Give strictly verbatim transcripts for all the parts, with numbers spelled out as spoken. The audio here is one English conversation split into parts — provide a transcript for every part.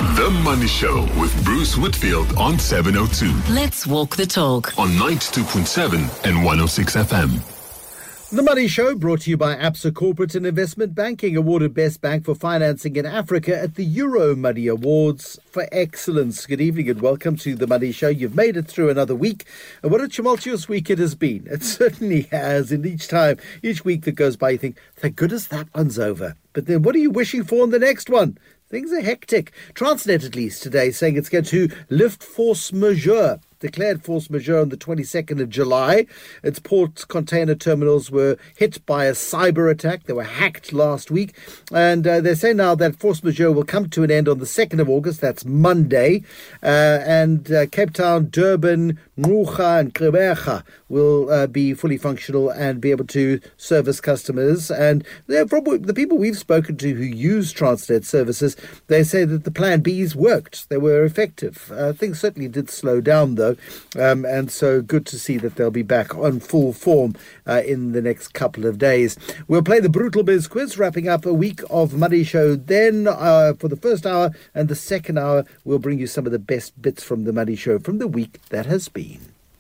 The Money Show with Bruce Whitfield on seven oh two. Let's walk the talk. On ninety-two point seven and one oh six F M. The Money Show brought to you by Absa Corporate and Investment Banking, awarded Best Bank for Financing in Africa at the Euro Money Awards for Excellence. Good evening and welcome to The Money Show. You've made it through another week. And what a tumultuous week it has been. It certainly has. And each time, each week that goes by, you think, thank goodness that one's over. But then what are you wishing for in the next one? Things are hectic. Transnet, at least, today saying it's going to lift force majeure. Declared force majeure on the twenty-second of July. Its port container terminals were hit by a cyber attack. They were hacked last week. And uh, they say now that force majeure will come to an end on the second of August. That's Monday. Uh, and uh, Cape Town, Durban, Ngqura and Gqeberha will uh, be fully functional and be able to service customers. And from the people we've spoken to who use Transnet services, they say that the plan Bs worked. They were effective. Uh, things certainly did slow down, though. Um, and so good to see that they'll be back on full form uh, in the next couple of days. We'll play the Brutal Biz quiz, wrapping up a week of Money Show. Then uh, for the first hour and the second hour, we'll bring you some of the best bits from the Money Show from the week that has been.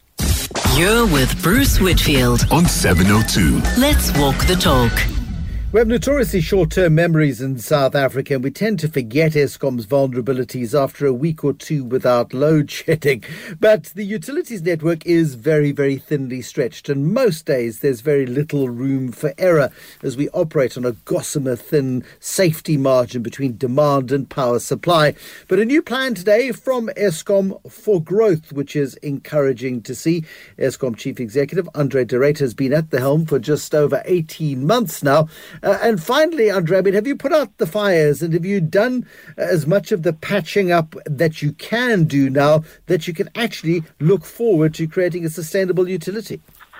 You're with Bruce Whitfield on seven oh two. Let's walk the talk. We have notoriously short-term memories in South Africa, and we tend to forget Eskom's vulnerabilities after a week or two without load shedding. But the utilities network is very, very thinly stretched, and most days there's very little room for error as we operate on a gossamer thin safety margin between demand and power supply. But a new plan today from Eskom for growth, which is encouraging to see. Eskom Chief Executive Andre de Ruyter has been at the helm for just over eighteen months now. Uh, and finally, Andre, I mean, have you put out the fires and have you done as much of the patching up that you can do now that you can actually look forward to creating a sustainable utility?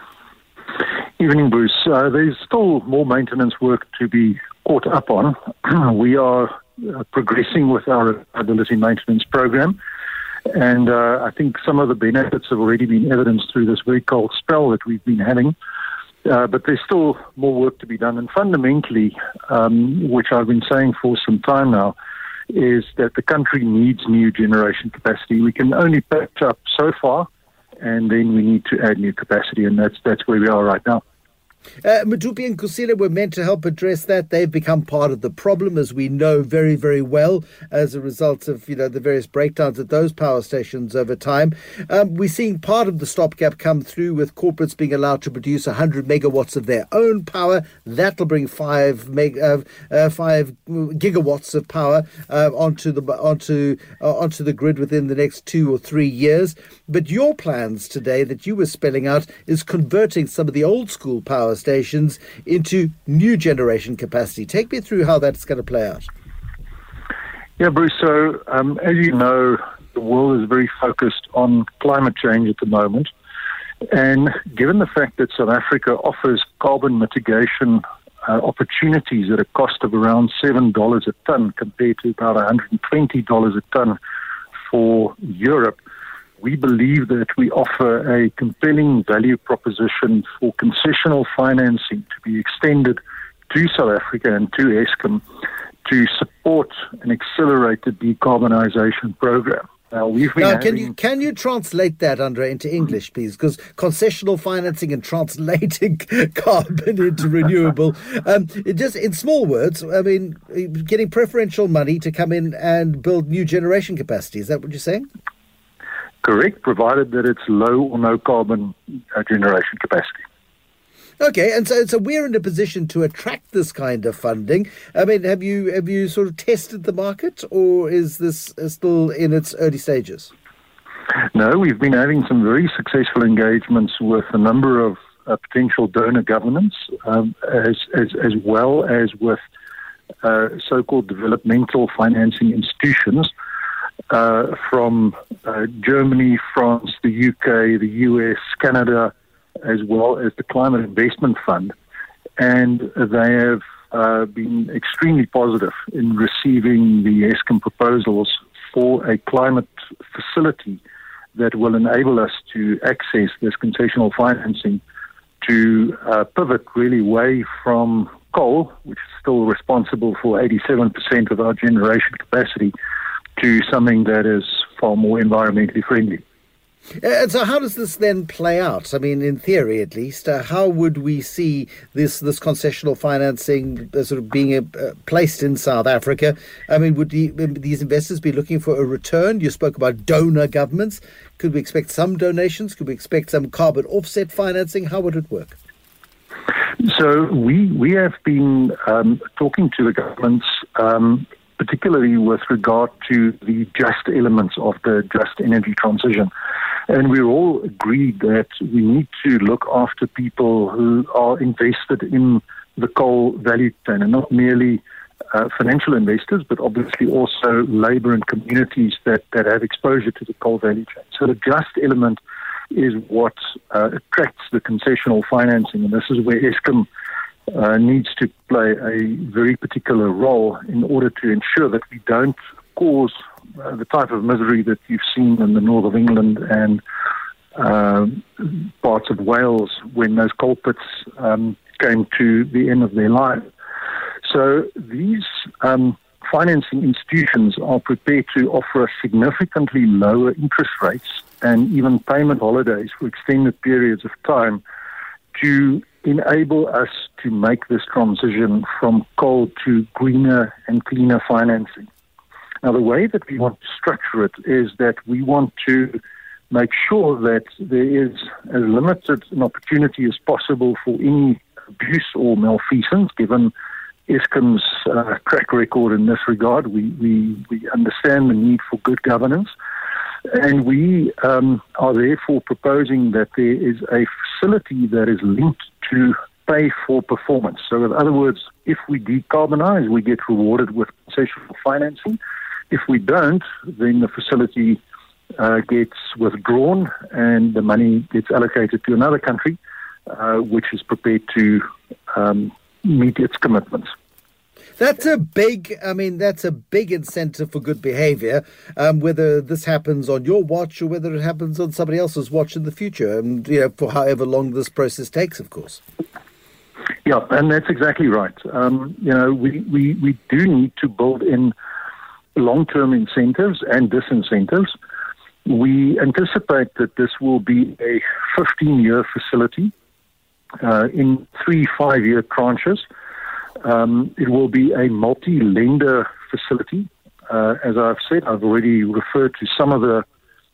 Evening, Bruce. Uh, there's still more maintenance work to be caught up on. We are uh, progressing with our reliability maintenance program. And uh, I think some of the benefits have already been evidenced through this very cold spell that we've been having. Uh, but there's still more work to be done. And fundamentally, um, which I've been saying for some time now, is that the country needs new generation capacity. We can only patch up so far, and then we need to add new capacity, and that's that's where we are right now. Uh, Medupi and Kusile were meant to help address that. They've become part of the problem, as we know very, very well, as a result of, you know, the various breakdowns at those power stations over time. Um, we're seeing part of the stopgap come through with corporates being allowed to produce one hundred megawatts of their own power. That'll bring five meg, uh, uh, five gigawatts of power uh, onto the onto uh, onto the grid within the next two or three years. But your plans today that you were spelling out is converting some of the old school power stations into new generation capacity. Take me through how that's going to play out. Yeah, Bruce, so um, as you know, the world is very focused on climate change at the moment. And given the fact that South Africa offers carbon mitigation uh, opportunities at a cost of around seven dollars a tonne compared to about one hundred twenty dollars a tonne for Europe, we believe that we offer a compelling value proposition for concessional financing to be extended to South Africa and to Eskom to support and accelerate the decarbonisation program. Now, we've been now, having... can you can you translate that, Andre, into English, please? Because concessional financing and translating carbon into renewable, um, it just in small words, I mean, getting preferential money to come in and build new generation capacity. Is that what you're saying? Correct, provided that it's low or no carbon uh, generation capacity. Okay, and so so we're in a position to attract this kind of funding. I mean, have you have you sort of tested the market, or is this still in its early stages? No, we've been having some very successful engagements with a number of uh, potential donor governments, um, as, as as well as with uh, so-called developmental financing institutions. Uh, from uh, Germany, France, the U K, the U S, Canada, as well as the Climate Investment Fund. And they have uh, been extremely positive in receiving the Eskom proposals for a climate facility that will enable us to access this concessional financing to uh, pivot really away from coal, which is still responsible for eighty-seven percent of our generation capacity, to something that is far more environmentally friendly. And so how does this then play out? I mean, in theory at least, uh, how would we see this this concessional financing uh, sort of being uh, placed in South Africa? I mean, would the, these investors be looking for a return? You spoke about donor governments. Could we expect some donations? Could we expect some carbon offset financing? How would it work? So we we have been um, talking to the governments, um, particularly with regard to the just elements of the just energy transition. And we're all agreed that we need to look after people who are invested in the coal value chain, and not merely uh, financial investors, but obviously also labour and communities that, that have exposure to the coal value chain. So the just element is what uh, attracts the concessional financing, and this is where Eskom uh, needs to play a very particular role in order to ensure that we don't cause uh, the type of misery that you've seen in the north of England and uh, parts of Wales when those coal pits um, came to the end of their life. So these um, financing institutions are prepared to offer significantly lower interest rates and even payment holidays for extended periods of time to enable us to make this transition from coal to greener and cleaner financing. Now, the way that we want to structure it is that we want to make sure that there is as limited an opportunity as possible for any abuse or malfeasance, given Eskom's uh, track record in this regard. We, we, we understand the need for good governance. And we um, are therefore proposing that there is a facility that is linked to pay for performance. So in other words, if we decarbonize, we get rewarded with concessional financing. If we don't, then the facility uh, gets withdrawn and the money gets allocated to another country, uh, which is prepared to um, meet its commitments. That's a big, I mean, that's a big incentive for good behavior, um, whether this happens on your watch or whether it happens on somebody else's watch in the future, and you know, for however long this process takes, of course. Yeah, and that's exactly right. Um, you know, we, we, we do need to build in long-term incentives and disincentives. We anticipate that this will be a fifteen-year facility uh, in three five-year tranches. Um, it will be a multi-lender facility. Uh, as I've said, I've already referred to some of the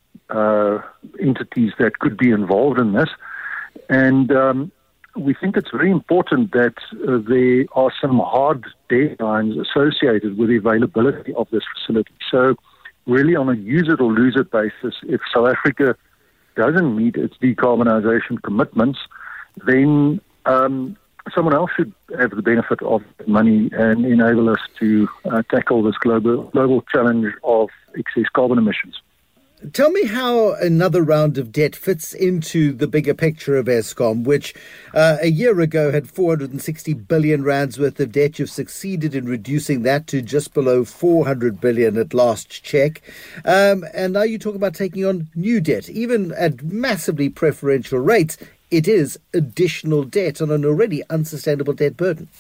uh, entities that could be involved in this. And um, we think it's very important that uh, there are some hard deadlines associated with the availability of this facility. So really on a use it or lose it basis, if South Africa doesn't meet its decarbonisation commitments, then um, someone else should have the benefit of money and enable us to uh, tackle this global global challenge of excess carbon emissions. Tell me how another round of debt fits into the bigger picture of Eskom, which uh, a year ago had four hundred sixty billion rands worth of debt. You've succeeded in reducing that to just below four hundred billion at last check. Um, and now you talk about taking on new debt, even at massively preferential rates. It is additional debt on an already unsustainable debt burden.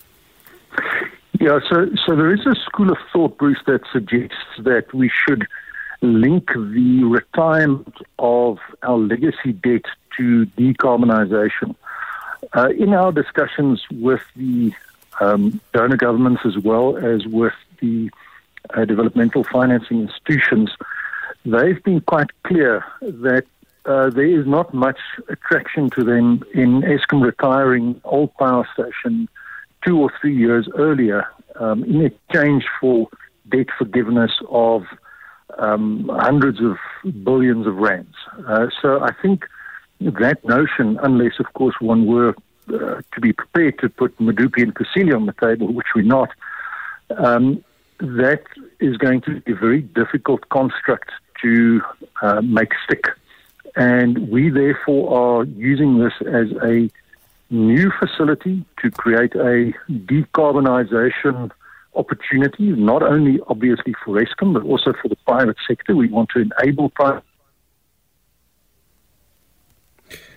Yeah, so, so there is a school of thought, Bruce, that suggests that we should link the retirement of our legacy debt to decarbonisation. Uh, in our discussions with the um, donor governments as well as with the uh, developmental financing institutions, they've been quite clear that uh, there is not much attraction to them in Eskom retiring old power station two or three years earlier um, in exchange for debt forgiveness of Um, hundreds of billions of rands. Uh, so I think that notion, unless, of course, one were uh, to be prepared to put Medupi and Kusile on the table, which we're not, um, that is going to be a very difficult construct to uh, make stick. And we, therefore, are using this as a new facility to create a decarbonisation opportunity, not only obviously for Eskom, but also for the private sector. We want to enable private.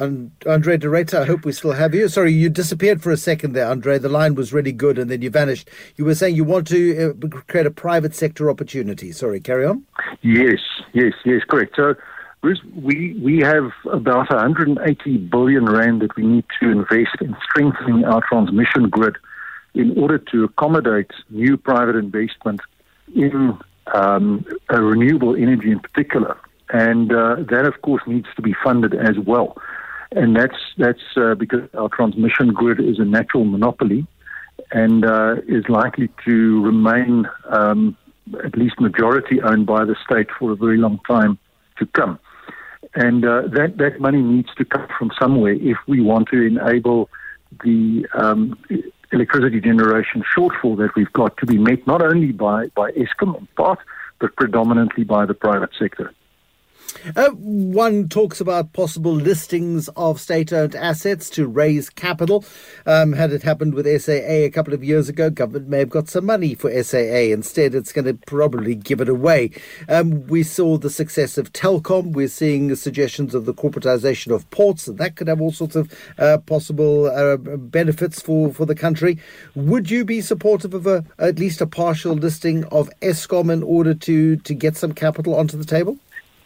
And Andre de Ruyter, I hope we still have you. Sorry, you disappeared for a second there, Andre. The line was really good and then you vanished. You were saying you want to uh, create a private sector opportunity. Sorry, carry on. Yes, yes, yes, correct. So, Bruce, we, we have about one hundred eighty billion rand that we need to invest in strengthening our transmission grid in order to accommodate new private investment in um, uh, renewable energy in particular. And uh, that, of course, needs to be funded as well. And that's that's uh, because our transmission grid is a natural monopoly and uh, is likely to remain um, at least majority owned by the state for a very long time to come. And uh, that, that money needs to come from somewhere if we want to enable the um, electricity generation shortfall that we've got to be met not only by, by Eskom in part, but predominantly by the private sector. Uh, one talks about possible listings of state-owned assets to raise capital. Um, had it happened with S A A a couple of years ago, government may have got some money for S A A. Instead, it's going to probably give it away. Um, we saw the success of Telkom. We're seeing suggestions of the corporatization of ports, and that could have all sorts of uh, possible uh, benefits for, for the country. Would you be supportive of a, at least a partial listing of Eskom in order to, to get some capital onto the table?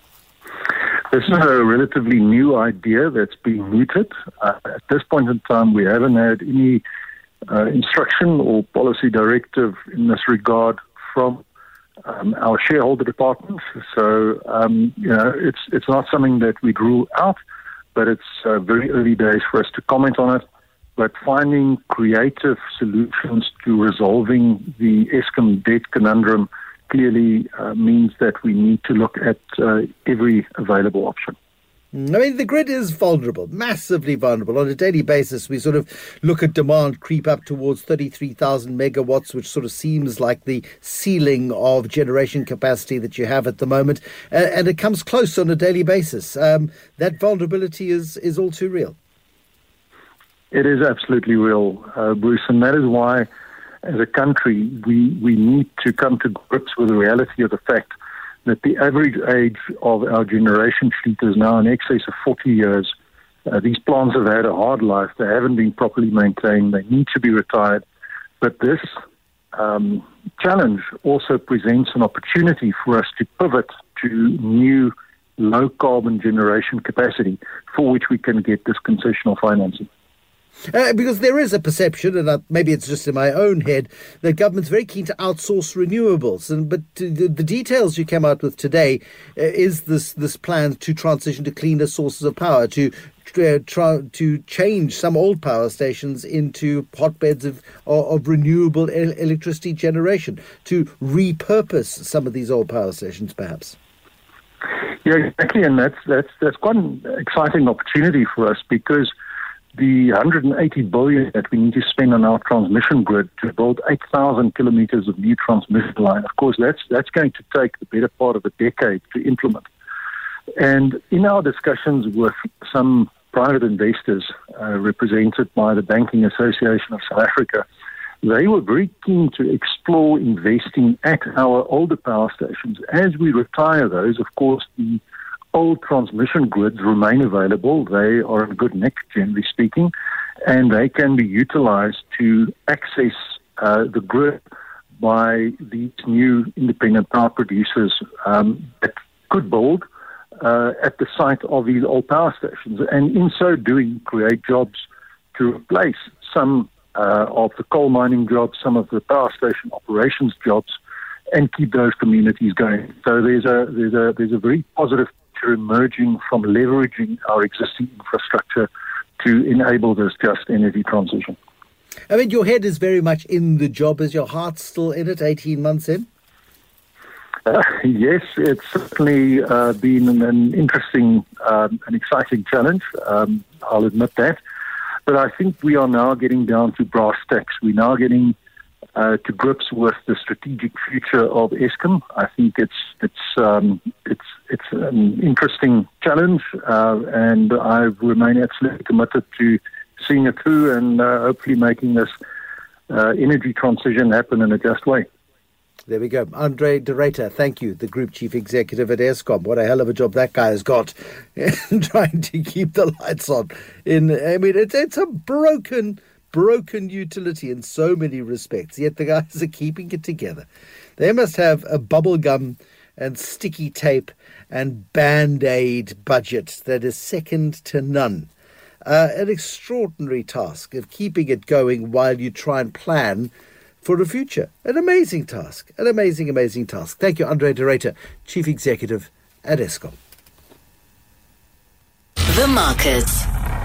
This is a relatively new idea that's being mooted. Uh, at this point in time, we haven't had any uh, instruction or policy directive in this regard from um, our shareholder department. So, um, you know, it's it's not something that we'd rule out, but it's uh, very early days for us to comment on it. But finding creative solutions to resolving the Eskom debt conundrum clearly uh, means that we need to look at uh, every available option. I mean, the grid is vulnerable, massively vulnerable. On a daily basis, we sort of look at demand creep up towards thirty-three thousand megawatts, which sort of seems like the ceiling of generation capacity that you have at the moment. Uh, and it comes close on a daily basis. Um, that vulnerability is, is all too real. It is absolutely real, uh, Bruce, and that is why as a country, we, we need to come to grips with the reality of the fact that the average age of our generation fleet is now in excess of forty years. Uh, these plants have had a hard life. They haven't been properly maintained. They need to be retired. But this um, challenge also presents an opportunity for us to pivot to new low-carbon generation capacity for which we can get this concessional financing. Uh, because there is a perception, and uh, maybe it's just in my own head, that government's very keen to outsource renewables. And but the, the details you came out with today uh, is this this plan to transition to cleaner sources of power, to uh, try to change some old power stations into hotbeds of of, of renewable el- electricity generation, to repurpose some of these old power stations, perhaps. Yeah, exactly, and that's that's that's quite an exciting opportunity for us because the one hundred eighty billion dollars that we need to spend on our transmission grid to build eight thousand kilometers of new transmission line, of course, that's that's going to take the better part of a decade to implement. And in our discussions with some private investors uh, represented by the Banking Association of South Africa, they were very keen to explore investing at our older power stations. As we retire those, of course, the old transmission grids remain available. They are in good nick, generally speaking, and they can be utilized to access uh, the grid by these new independent power producers um, that could build uh, at the site of these old power stations, and in so doing create jobs to replace some uh, of the coal mining jobs, some of the power station operations jobs, and keep those communities going. So there's a there's a there's a very positive emerging from leveraging our existing infrastructure to enable this just energy transition. I mean, your head is very much in the job. Is your heart still in it eighteen months in? Uh, yes, it's certainly uh, been an, an interesting um, and exciting challenge. Um, I'll admit that. But I think we are now getting down to brass tacks. We're now getting Uh, to grips with the strategic future of Eskom. I think it's it's um, it's it's an interesting challenge, uh, and I remain absolutely committed to seeing it through and uh, hopefully making this uh, energy transition happen in a just way. There we go. Andre de Ruyter, thank you, the Group Chief Executive at Eskom. What a hell of a job that guy has got trying to keep the lights on. In, I mean, it's, it's a broken, broken utility in so many respects, yet the guys are keeping it together. They must have a bubble gum and sticky tape and Band-Aid budget that is second to none. Uh, an extraordinary task of keeping it going while you try and plan for the future. An amazing task. An amazing, amazing task. Thank you, Andre de Ruyter, Chief Executive at Eskom. The markets.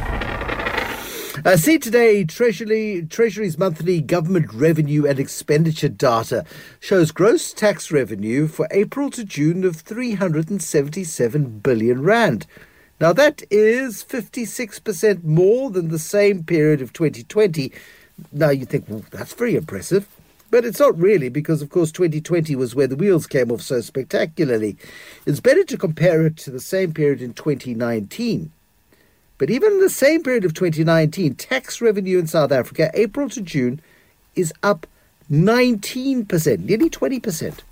Uh, see today, Treasury, Treasury's monthly government revenue and expenditure data shows gross tax revenue for April to June of three hundred seventy-seven billion rand. Now that is fifty-six percent more than the same period of twenty twenty. Now you think, well, that's very impressive. But it's not really, because, of course, twenty twenty was where the wheels came off so spectacularly. It's better to compare it to the same period in twenty nineteen. But even in the same period of twenty nineteen, tax revenue in South Africa, April to June, is up nineteen percent, nearly twenty percent.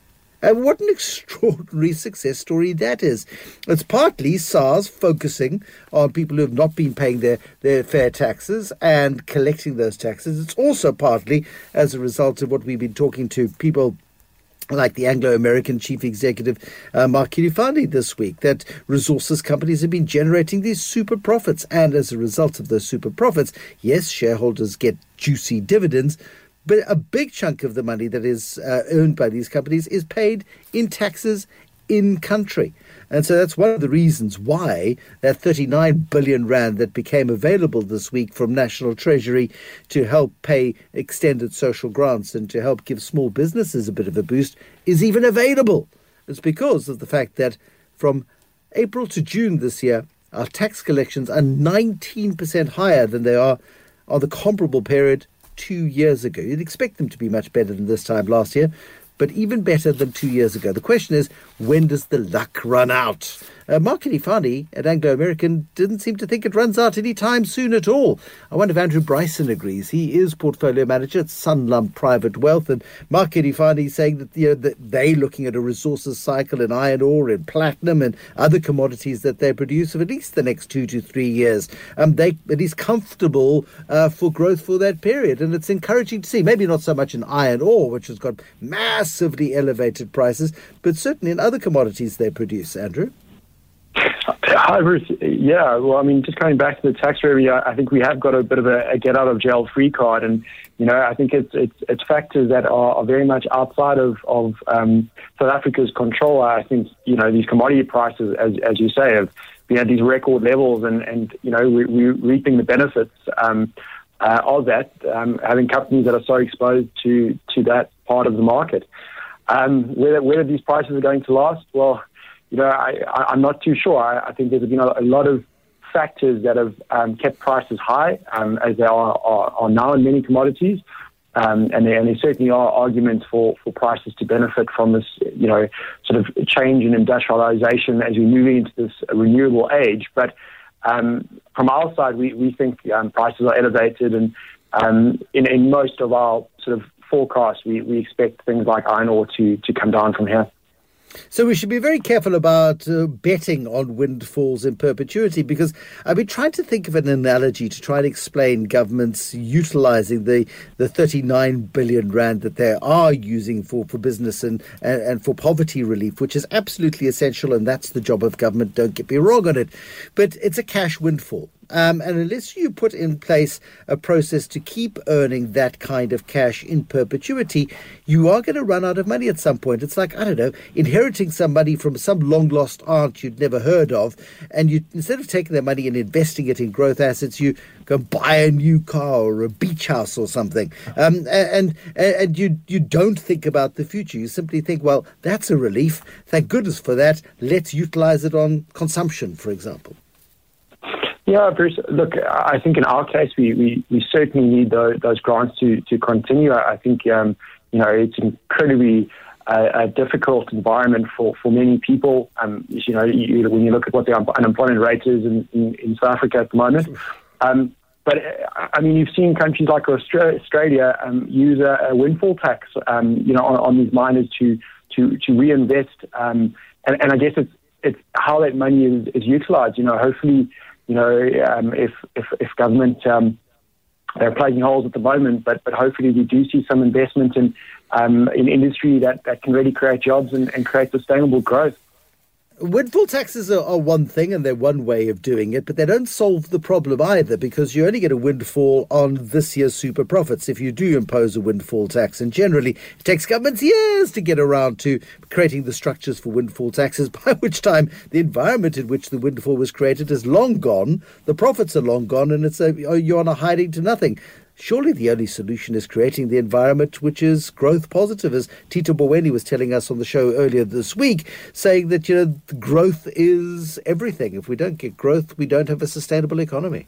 And what an extraordinary success story that is. It's partly SARS focusing on people who have not been paying their, their fair taxes and collecting those taxes. It's also partly as a result of what we've been talking to people like the Anglo-American chief executive, uh, Mark Kirifani, this week, that resources companies have been generating these super profits. And as a result of those super profits, yes, shareholders get juicy dividends, but a big chunk of the money that is uh, earned by these companies is paid in taxes in country. And so that's one of the reasons why that thirty-nine billion rand that became available this week from National Treasury to help pay extended social grants and to help give small businesses a bit of a boost is even available. It's because of the fact that from April to June this year, our tax collections are nineteen percent higher than they are on the comparable period two years ago. You'd expect them to be much better than this time last year, but even better than two years ago. The question is, when does the luck run out? Uh, Mark Kirifani at Anglo-American didn't seem to think it runs out any time soon at all. I wonder if Andrew Bryson agrees. He is portfolio manager at Sunlump Private Wealth, and Mark Kirifani saying that, you know, that they're looking at a resources cycle in iron ore and platinum and other commodities that they produce of at least the next two to three years. Um, they it is comfortable uh, for growth for that period, and it's encouraging to see. Maybe not so much in iron ore, which has got massively elevated prices, but certainly in other commodities they produce. Andrew? Hi, Bruce. Yeah, well, I mean, just coming back to the tax revenue, I think we have got a bit of a, a get-out-of-jail-free card, and you know, I think it's it's, it's factors that are, are very much outside of of um, South Africa's control. I think you know these commodity prices, as as you say, have been at these record levels, and and you know we, we're reaping the benefits um, uh, of that, um, having companies that are so exposed to to that part of the market. Um, whether whether these prices are going to last, well. You know, I, I, I'm not too sure. I, I think there's been a, a lot of factors that have um, kept prices high, um, as they are, are, are now in many commodities. Um, and, there, and there certainly are arguments for, for prices to benefit from this, you know, sort of change in industrialization as we move into this renewable age. But um, from our side, we, we think um, prices are elevated. And um, in, in most of our sort of forecasts, we, we expect things like iron ore to, to come down from here. So we should be very careful about uh, betting on windfalls in perpetuity, because I've been trying to think of an analogy to try and explain governments utilising the, the thirty-nine billion rand that they are using for, for business and, and, and for poverty relief, which is absolutely essential, and that's the job of government, don't get me wrong on it. But it's a cash windfall. Um, and unless you put in place a process to keep earning that kind of cash in perpetuity, you are going to run out of money at some point. It's like, I don't know, inheriting some money from some long-lost aunt you'd never heard of, and you instead of taking that money and investing it in growth assets, you go buy a new car or a beach house or something. Um, and and you, you don't think about the future. You simply think, well, that's a relief. Thank goodness for that. Let's utilize it on consumption, for example. Yeah, Bruce, look, I think in our case, we, we, we certainly need those, those grants to, to continue. I think, um, you know, it's incredibly uh, a difficult environment for, for many people. Um, you know, you, when you look at what the unemployment rate is in, in, in South Africa at the moment. Um, but uh, I mean, you've seen countries like Australia, Australia um, use a, a windfall tax, um, you know, on, on these miners to to to reinvest, um, and, and I guess it's it's how that money is, is utilised. You know, hopefully, you know, um, if if if government um, they're plugging holes at the moment, but but hopefully we do see some investment in um, in industry that, that can really create jobs and, and create sustainable growth. Windfall taxes are, are one thing, and they're one way of doing it, but they don't solve the problem either, because you only get a windfall on this year's super profits if you do impose a windfall tax. And generally, it takes governments years to get around to creating the structures for windfall taxes, by which time the environment in which the windfall was created is long gone, the profits are long gone, and it's a, you're on a hiding to nothing. Surely the only solution is creating the environment which is growth positive, as Tito Mboweni was telling us on the show earlier this week, saying that, you know, growth is everything. If we don't get growth, we don't have a sustainable economy.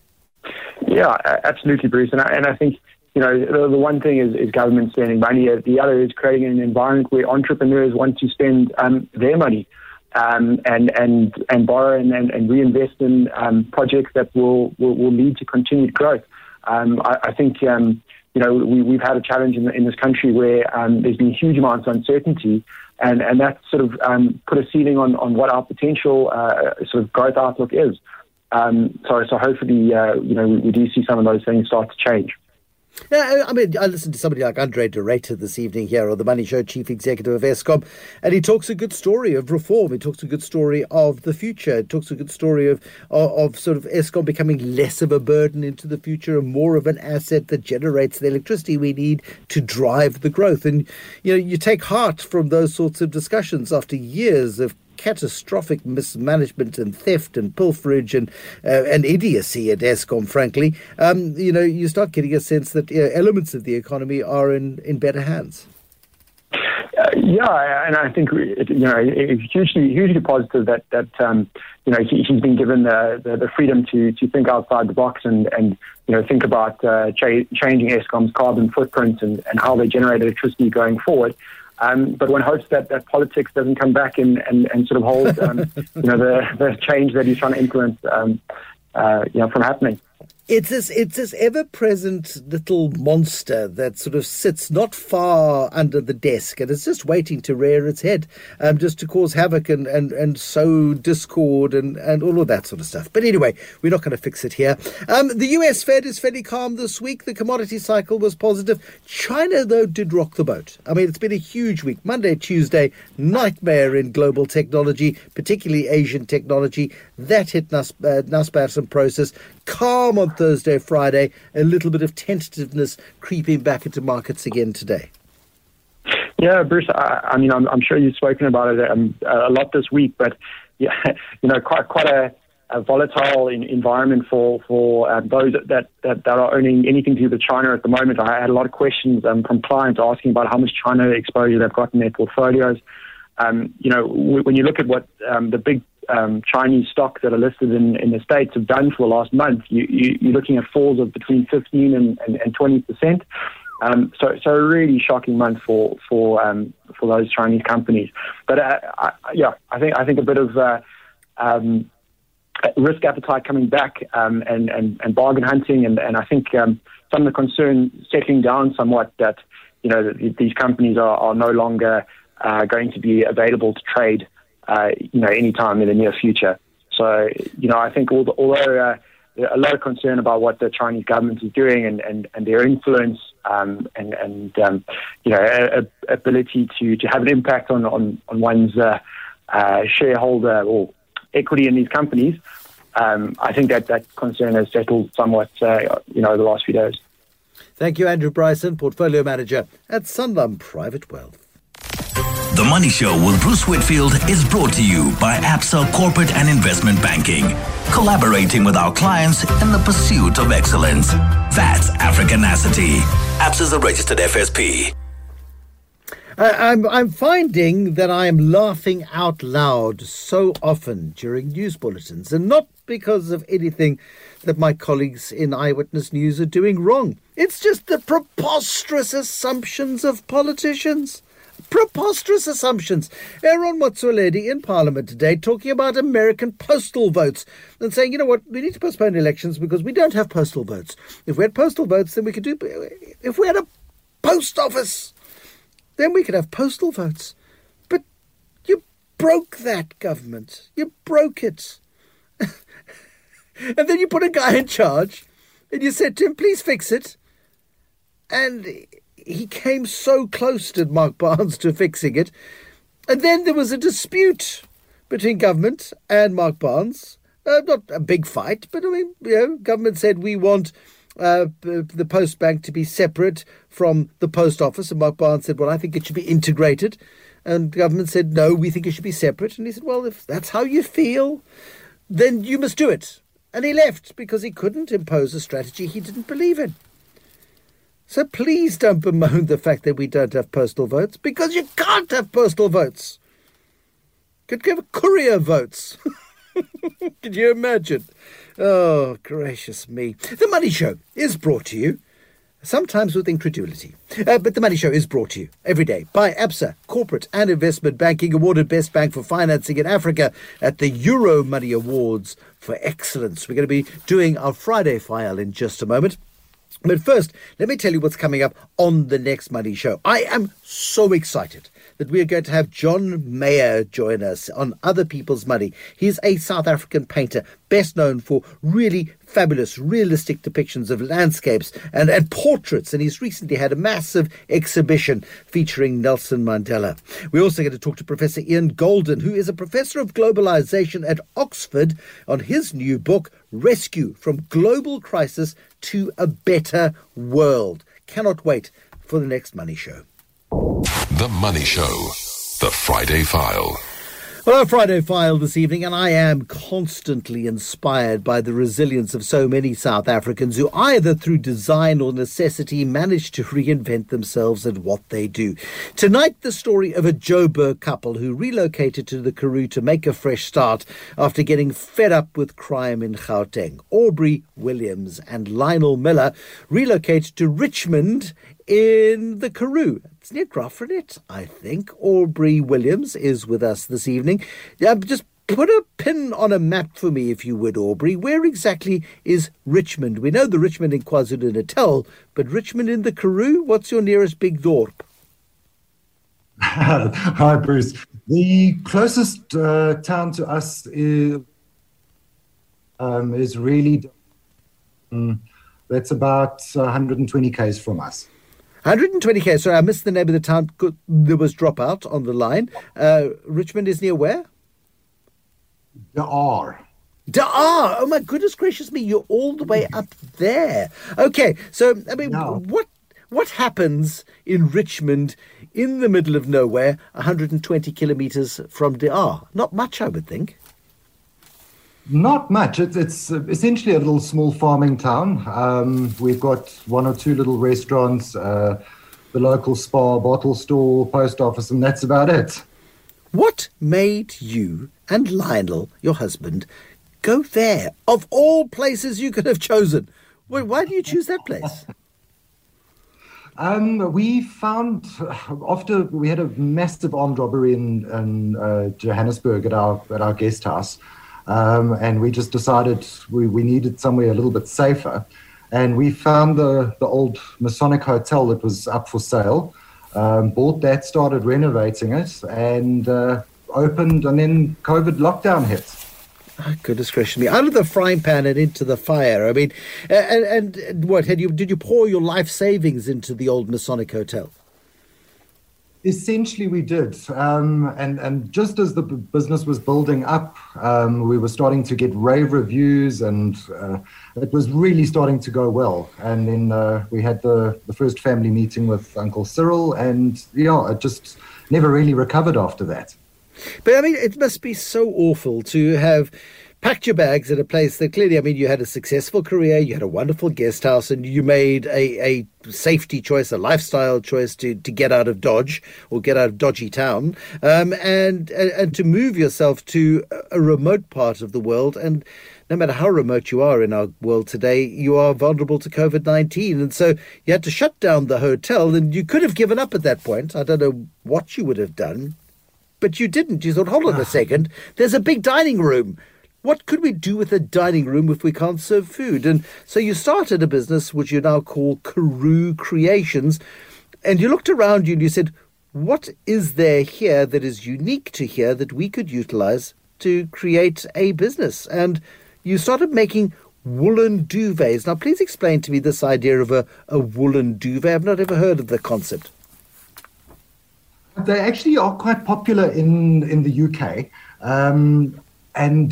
Yeah, absolutely, Bruce. And I, and I think, you know, the, the one thing is, is government spending money. The other is creating an environment where entrepreneurs want to spend um, their money um, and, and, and borrow and, and, and reinvest in um, projects that will, will, will lead to continued growth. Um, I, I think, um, you know, we, we've had a challenge in, in this country where um, there's been huge amounts of uncertainty, and, and that's sort of um, put a ceiling on, on what our potential uh, sort of growth outlook is. Um, so, so hopefully, uh, you know, we, we do see some of those things start to change. Yeah, I mean, I listened to somebody like Andre de Ruyter this evening here on The Money Show, Chief Executive of Eskom, and he talks a good story of reform. He talks a good story of the future. He talks a good story of, of, of sort of Eskom becoming less of a burden into the future and more of an asset that generates the electricity we need to drive the growth. And, you know, you take heart from those sorts of discussions after years of catastrophic mismanagement and theft and pilferage and uh, and idiocy at Eskom, frankly. Um, you know, you start getting a sense that you know, elements of the economy are in, in better hands. Uh, yeah, and I think it, you know it's hugely hugely positive that that um, you know he, he's been given the, the, the freedom to to think outside the box and, and you know think about uh, cha- changing Eskom's carbon footprint and, and how they generate electricity going forward. Um, but one hopes that, that politics doesn't come back and, and, and sort of hold um, you know the, the change that he's trying to influence um, uh, you know from happening. It's this, it's this ever-present little monster that sort of sits not far under the desk and is just waiting to rear its head, um, just to cause havoc and, and, and sow discord and, and all of that sort of stuff. But anyway, we're not going to fix it here. Um, the U S Fed is fairly calm this week. The commodity cycle was positive. China, though, did rock the boat. I mean, it's been a huge week. Monday, Tuesday, nightmare in global technology, particularly Asian technology. That hit Nas- uh, Naspers and Prosus. Calm on Thursday, Friday, a little bit of tentativeness creeping back into markets again today. Yeah, Bruce, I, I mean, I'm, I'm sure you've spoken about it um, a lot this week, but yeah, you know, quite quite a, a volatile in, environment for for um, those that, that, that are owning anything to do with China at the moment. I had a lot of questions um, from clients asking about how much China exposure they've got in their portfolios. Um, you know, w- when you look at what um, the big Um, Chinese stocks that are listed in, in the States have done for the last month, you, you, you're looking at falls of between fifteen and, and, and twenty percent. Um, so, so a really shocking month for for um, for those Chinese companies. But uh, I, yeah, I think I think a bit of uh, um, risk appetite coming back um, and, and, and bargain hunting, and, and I think um, some of the concern settling down somewhat that you know these companies are, are no longer uh, going to be available to trade. Uh, you know, anytime in the near future. So, you know, I think although, although uh, a lot of concern about what the Chinese government is doing and, and, and their influence um, and, and um, you know, a, a ability to, to have an impact on, on, on one's uh, uh, shareholder or equity in these companies, um, I think that that concern has settled somewhat, uh, you know, the last few days. Thank you, Andrew Bryson, Portfolio Manager at Sanlam Private Wealth. The Money Show with Bruce Whitfield is brought to you by Absa Corporate and Investment Banking, collaborating with our clients in the pursuit of excellence. That's Africanacity. Absa is a registered F S P. Uh, I'm, I'm finding that I'm laughing out loud so often during news bulletins, and not because of anything that my colleagues in Eyewitness News are doing wrong. It's just the preposterous assumptions of politicians. Preposterous assumptions. Aaron Motsoaledi in Parliament today talking about American postal votes and saying, you know what, we need to postpone elections because we don't have postal votes. If we had postal votes, then we could do... If we had a post office, then we could have postal votes. But you broke that, government. You broke it. And then you put a guy in charge and you said to him, please fix it. And he came so close to Mark Barnes to fixing it. And then there was a dispute between government and Mark Barnes. Uh, not a big fight, but I mean, you know, government said we want uh, the post bank to be separate from the post office. And Mark Barnes said, well, I think it should be integrated. And government said, no, we think it should be separate. And he said, well, if that's how you feel, then you must do it. And he left because he couldn't impose a strategy he didn't believe in. So please don't bemoan the fact that we don't have postal votes, because you can't have postal votes. Could give courier votes. Could you imagine? Oh, gracious me. The Money Show is brought to you, sometimes with incredulity. Uh, but The Money Show is brought to you every day by Absa Corporate and Investment Banking, awarded Best Bank for Financing in Africa at the Euro Money Awards for Excellence. We're going to be doing our Friday file in just a moment. But first, let me tell you what's coming up on the next Money Show. I am so excited that we are going to have John Mayer join us on Other People's Money. He's a South African painter, best known for really fabulous, realistic depictions of landscapes and, and portraits. And he's recently had a massive exhibition featuring Nelson Mandela. We're also going to talk to Professor Ian Golden, who is a professor of globalization at Oxford, on his new book, Rescue: From Global Crisis to a Better World. Cannot wait for the next Money Show. The Money Show, the Friday File. Well, our Friday File this evening, and I am constantly inspired by the resilience of so many South Africans who either through design or necessity manage to reinvent themselves at what they do. Tonight, the story of a Joburg couple who relocated to the Karoo to make a fresh start after getting fed up with crime in Gauteng. Aubrey Williams and Lionel Miller relocated to Richmond in the Karoo. It's near Graaff-Reinet, I think. Aubrey Williams is with us this evening. Yeah, just put a pin on a map for me, if you would, Aubrey. Where exactly is Richmond? We know the Richmond in KwaZulu-Natal, but Richmond in the Karoo? What's your nearest big dorp? Hi, Bruce. The closest uh, town to us is, um, is really, um, that's about one hundred twenty kays from us. one hundred twenty kays. Sorry, I missed the name of the town. There was dropout on the line. Uh, Richmond is near where? De Aar. De Aar. Oh, my goodness gracious me. You're all the way up there. Okay. So, I mean, no. what what happens in Richmond in the middle of nowhere, one hundred twenty kilometres from De Aar? Not much, I would think. Not much. It's, it's essentially a little small farming town. Um, we've got one or two little restaurants, uh, the local spa, bottle store, post office, and that's about it. What made you and Lionel, your husband, go there? Of all places you could have chosen. Why, why do you choose that place? Um, we found, after we had a massive armed robbery in, in uh, Johannesburg at our, at our guest house, Um, and we just decided we, we needed somewhere a little bit safer. And we found the, the old Masonic Hotel that was up for sale, um, bought that, started renovating it, and uh, opened, and then COVID lockdown hit. Oh, goodness gracious me. Out of the frying pan and into the fire. I mean, and, and what, had you, did you pour your life savings into the old Masonic Hotel? Essentially, we did. Um, and, and just as the b- business was building up, um, we were starting to get rave reviews, and uh, it was really starting to go well. And then uh, we had the, the first family meeting with Uncle Cyril, and, yeah, it just never really recovered after that. But, I mean, it must be so awful to have packed your bags at a place that clearly, I mean, you had a successful career, you had a wonderful guest house, and you made a, a safety choice, a lifestyle choice to, to get out of Dodge or get out of dodgy town, um, and, and and to move yourself to a remote part of the world. And no matter how remote you are in our world today, you are vulnerable to COVID nineteen. And so you had to shut down the hotel, and you could have given up at that point. I don't know what you would have done, but you didn't. You thought, hold on a second, there's a big dining room. What could we do with a dining room if we can't serve food? And so you started a business which you now call Karoo Creations, and you looked around you and you said, what is there here that is unique to here that we could utilize to create a business? And you started making woolen duvets. Now, please explain to me this idea of a, a woolen duvet. I've not ever heard of the concept. They actually are quite popular in, in the U K. Um, and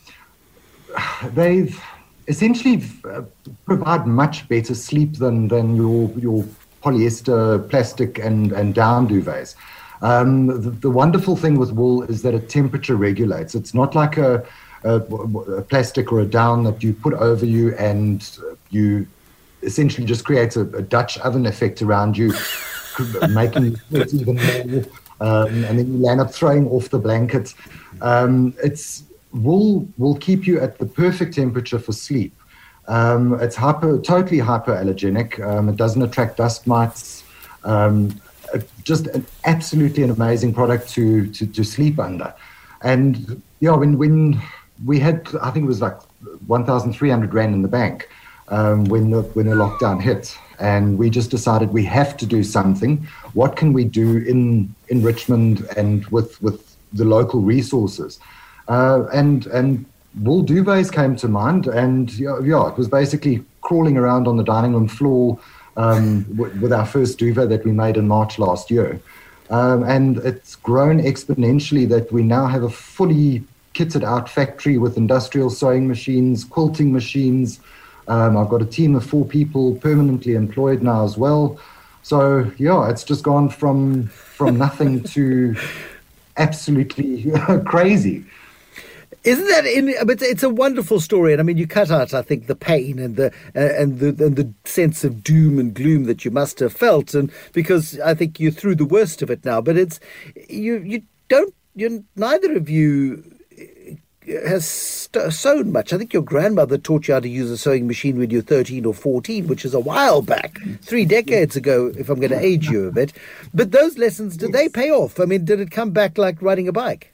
they essentially provide much better sleep than, than your, your polyester, plastic, and, and down duvets. Um, the, the wonderful thing with wool is that it temperature regulates. It's not like a A, a plastic or a down that you put over you and you essentially just creates a, a Dutch oven effect around you, making it even more, um, and then you land up throwing off the blanket. Um, it's wool will keep you at the perfect temperature for sleep. Um, it's hyper, totally hypoallergenic. Um, it doesn't attract dust mites. Um, it, just an, absolutely an amazing product to, to, to sleep under. And yeah, when when we had, I think it was like one thousand three hundred rand in the bank um, when the when the lockdown hit, and we just decided we have to do something. What can we do in in Richmond and with with the local resources? Uh, and and wool duvets came to mind, and yeah, yeah, it was basically crawling around on the dining room floor um, w- with our first duvet that we made in March last year. Um, and it's grown exponentially that we now have a fully kitted out factory with industrial sewing machines, quilting machines. Um, I've got a team of four people permanently employed now as well. So yeah, it's just gone from from nothing to absolutely crazy. Isn't that in? But it's a wonderful story, and I mean, you cut out, I think, the pain and the uh, and the and the sense of doom and gloom that you must have felt, and because I think you're through the worst of it now. But it's you you don't you neither of you has st- sewn much. I think your grandmother taught you how to use a sewing machine when you're thirteen or fourteen, which is a while back, three decades ago, if I'm going to age you a bit. But those lessons, did they pay off? I mean, did it come back like riding a bike?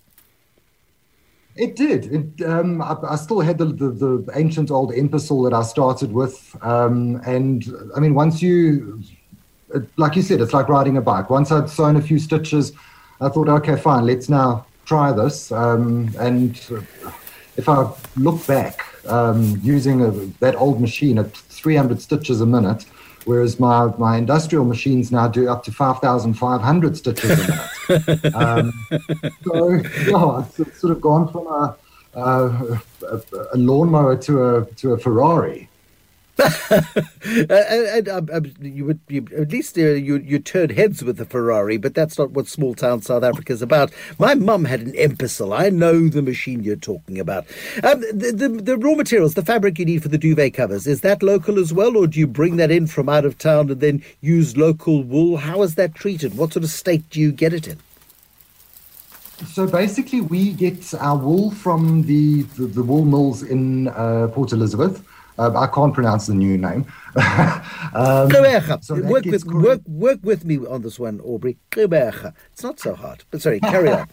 It did. It, um, I, I still had the, the, the ancient old Empasol that I started with. Um, and I mean, once you, like you said, it's like riding a bike. Once I'd sewn a few stitches, I thought, okay, fine, let's now try this. Um, and if I look back, um, using a, that old machine at three hundred stitches a minute, whereas my, my industrial machines now do up to five thousand five hundred stitches a minute. um, so, yeah, it's, it's sort of gone from a, a, a lawnmower to a to a Ferrari. and, and um, um, you would you, at least uh, you you turn heads with the Ferrari, but that's not what small town South Africa is about. My mum had an Empasol. I know the machine you're talking about. Um, the, the the raw materials, the fabric you need for the duvet covers, is that local as well, or do you bring that in from out of town and then use local wool? How is that treated? What sort of state do you get it in? So basically, we get our wool from the the, the wool mills in uh, Port Elizabeth. Uh, I can't pronounce the new name. um, so work with work work with me on this one, Aubrey. It's not so hard. But sorry, carry on.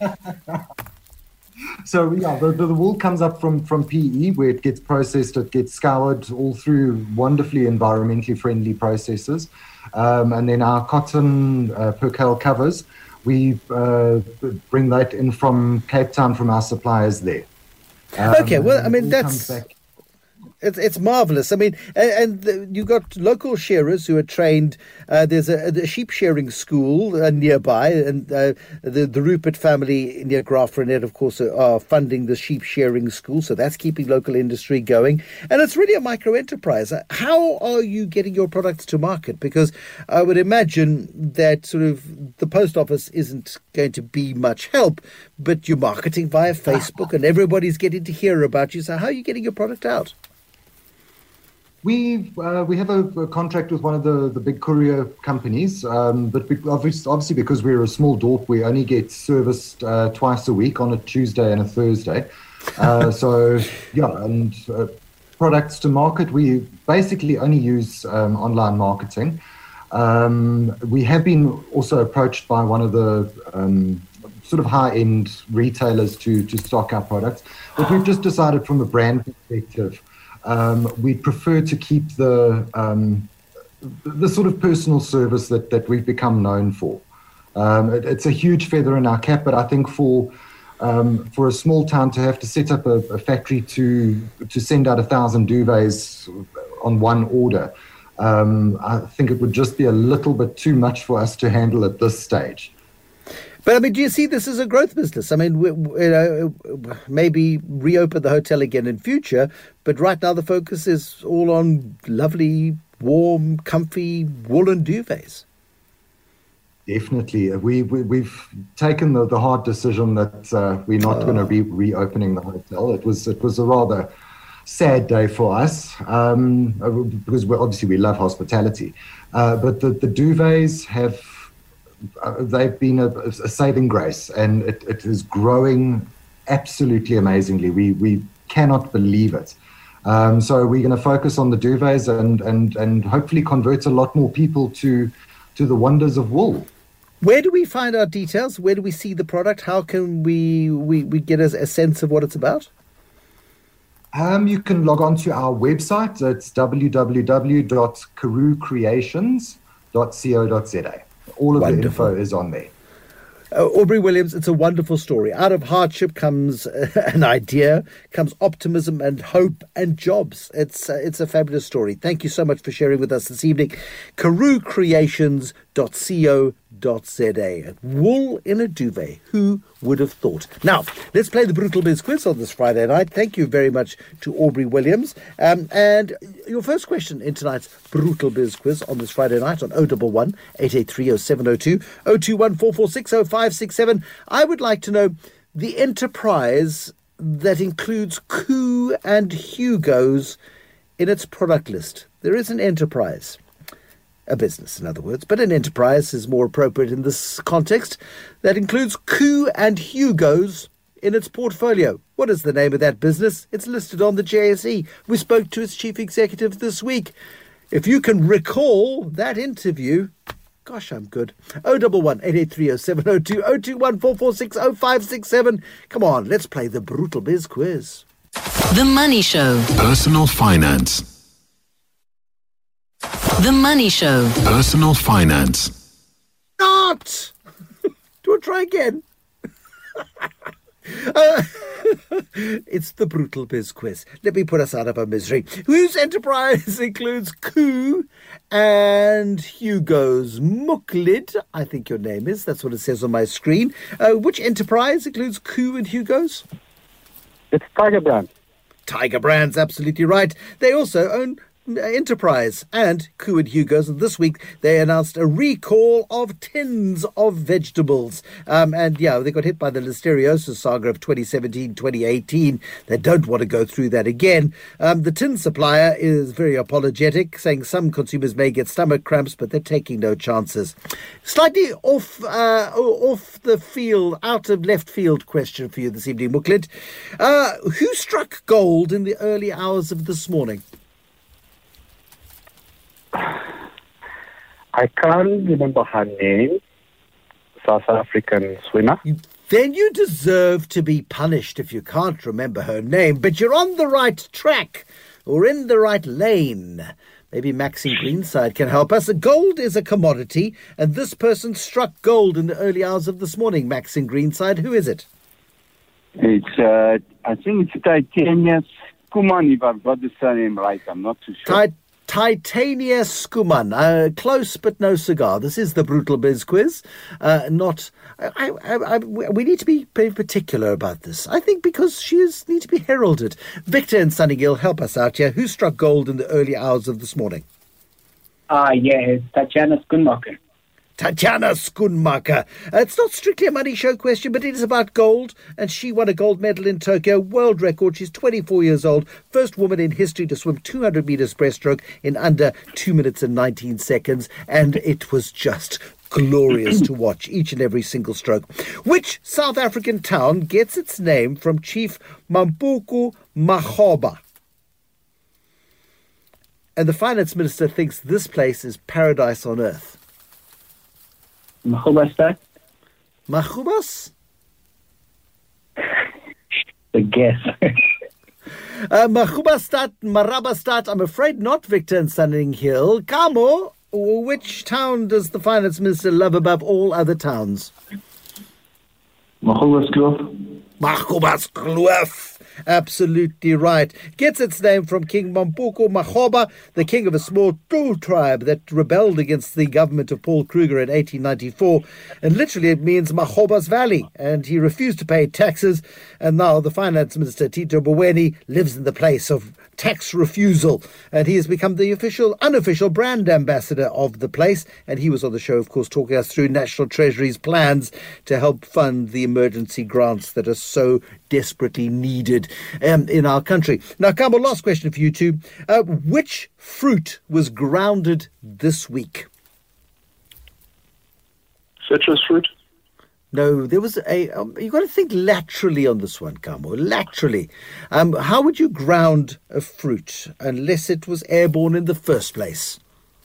So yeah, the, the, the wool comes up from, from P E, where it gets processed, it gets scoured all through wonderfully environmentally friendly processes. Um, and then our cotton uh, percale covers, we uh, bring that in from Cape Town from our suppliers there. Um, okay, well, I mean, that's... It's it's marvellous. I mean, and, and the, you've got local shearers who are trained. Uh, there's a, a sheep shearing school uh, nearby, and uh, the, the Rupert family near Graaff-Reinet, of course, are, are funding the sheep shearing school, so that's keeping local industry going. And it's really a micro-enterprise. How are you getting your products to market? Because I would imagine that sort of the post office isn't going to be much help, but you're marketing via Facebook and everybody's getting to hear about you. So how are you getting your product out? We uh, we have a, a contract with one of the, the big courier companies, um, but we, obviously, obviously because we're a small dorp, we only get serviced uh, twice a week on a Tuesday and a Thursday. Uh, so, yeah, and uh, products to market, we basically only use um, online marketing. Um, we have been also approached by one of the um, sort of high-end retailers to, to stock our products, but we've just decided from a brand perspective, Um, we prefer to keep the um, the sort of personal service that, that we've become known for. Um, it, it's a huge feather in our cap, but I think for um, for a small town to have to set up a, a factory to to send out a thousand duvets on one order, um, I think it would just be a little bit too much for us to handle at this stage. But, I mean, do you see this as a growth business? I mean, we, you know, maybe reopen the hotel again in future, but right now the focus is all on lovely, warm, comfy woolen duvets. Definitely. We, we, we've taken the, the hard decision that uh, we're not oh. going to be reopening the hotel. It was it was a rather sad day for us um, because we're, obviously we love hospitality. Uh, but the, the duvets have... Uh, they've been a, a saving grace, and it, it is growing absolutely amazingly. We we cannot believe it. Um, so we're going to focus on the duvets and, and, and hopefully convert a lot more people to to the wonders of wool. Where do we find our details? Where do we see the product? How can we we, we get a, a sense of what it's about? Um, you can log on to our website. It's w w w dot karoo creations dot co dot z a. All of Wonderful. The info is on there. Uh, Aubrey Williams, it's a wonderful story. Out of hardship comes uh, an idea, comes optimism and hope and jobs. It's uh, it's a fabulous story. Thank you so much for sharing with us this evening. karoo creations dot co dot z a. Wool in a duvet. Who would have thought? Now, let's play the Brutal Biz quiz on this Friday night. Thank you very much to Aubrey Williams. Um, and your first question in tonight's Brutal Biz quiz on this Friday night on oh one one, eight eight three, oh seven oh two, oh two one, four four six, oh five six seven. I would like to know the enterprise that includes Koo and Hugo's in its product list. There is an enterprise. A business, in other words, but an enterprise is more appropriate in this context, that includes Koo and Hugo's in its portfolio. What is the name of that business? It's listed on the J S E. We spoke to its chief executive this week. If you can recall that interview, gosh, I'm good. oh one one, eight eight three, oh seven oh two, oh two one, four four six, oh five six seven. Come on, let's play the Brutal Biz quiz. The Money Show. Personal finance. The Money Show. Personal finance. Not! Do I try again? uh, it's the Brutal Biz quiz. Let me put us out of our misery. Whose enterprise includes Koo and Hugo's? Muklid, I think your name is. That's what it says on my screen. Uh, which enterprise includes Koo and Hugo's? It's Tiger Brands. Tiger Brands, absolutely right. They also own Enterprise and Koo and Hugo's, and this week they announced a recall of tins of vegetables. Um, and yeah, they got hit by the listeriosis saga of twenty seventeen, twenty eighteen. They don't want to go through that again. Um, the tin supplier is very apologetic, saying some consumers may get stomach cramps, but they're taking no chances. Slightly off uh, off the field, out of left field question for you this evening, Muklid. Uh, who struck gold in the early hours of this morning? I can't remember her name. South African swimmer. You, then you deserve to be punished if you can't remember her name. But you're on the right track, or in the right lane. Maybe Maxine Greenside can help us. Gold is a commodity, and this person struck gold in the early hours of this morning. Maxine Greenside, who is it? It's, uh, I think it's Titanius Skuman, if I've got the surname right, I'm not too sure. Ti- Titania Skuman, uh, close but no cigar. This is the Brutal Biz Quiz. Uh, not, I, I, I, we need to be very particular about this. I think because she is need to be heralded. Victor and Sunninghill, help us out here. Who struck gold in the early hours of this morning? Ah, uh, yeah, it's Tatjana Schoenmaker. Tatjana Schoenmaker. Uh, it's not strictly a money show question, but it is about gold, and she won a gold medal in Tokyo, world record. She's twenty-four years old, first woman in history to swim two hundred metres breaststroke in under two minutes and nineteen seconds, and it was just glorious to watch each and every single stroke. Which South African town gets its name from Chief Mampuku Makgoba? And the finance minister thinks this place is paradise on earth. Makhubastat? Makhubas? The guess. uh, Makhubastat, Marabastat, I'm afraid not, Victor and Sunninghill. Kamo, which town does the finance minister love above all other towns? Makhubaskloof. Makhubaskloof. Absolutely right. Gets its name from King Mampuku Makgoba, the king of a small Tulu tribe that rebelled against the government of Paul Kruger in eighteen ninety-four. And literally it means Makgoba's Valley. And he refused to pay taxes. And now the finance minister, Tito Mboweni, lives in the place of tax refusal. And he has become the official, unofficial brand ambassador of the place. And he was on the show, of course, talking us through National Treasury's plans to help fund the emergency grants that are so desperately needed um, in our country. Now, Kamo, last question for you two. Uh, which fruit was grounded this week? Citrus fruit? No, there was a... Um, you've got to think laterally on this one, Kamo, laterally. Um, how would you ground a fruit unless it was airborne in the first place?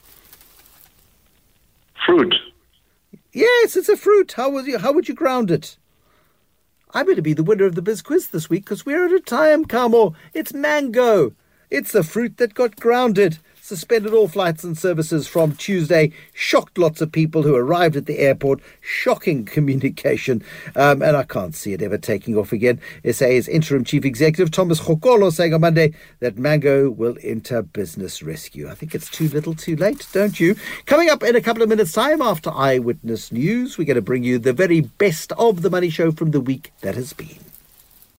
Fruit? Yes, it's a fruit. How would you, how would you ground it? I'm going to be the winner of the Biz Quiz this week because we're at a time, Kamo. It's mango. It's the fruit that got grounded. Suspended all flights and services from Tuesday. Shocked lots of people who arrived at the airport. Shocking communication. Um, and I can't see it ever taking off again. S A's interim chief executive, Thomas Kgokolo, saying on Monday that Mango will enter business rescue. I think it's too little too late, don't you? Coming up in a couple of minutes' time after Eyewitness News, we're going to bring you the very best of the Money Show from the week that has been.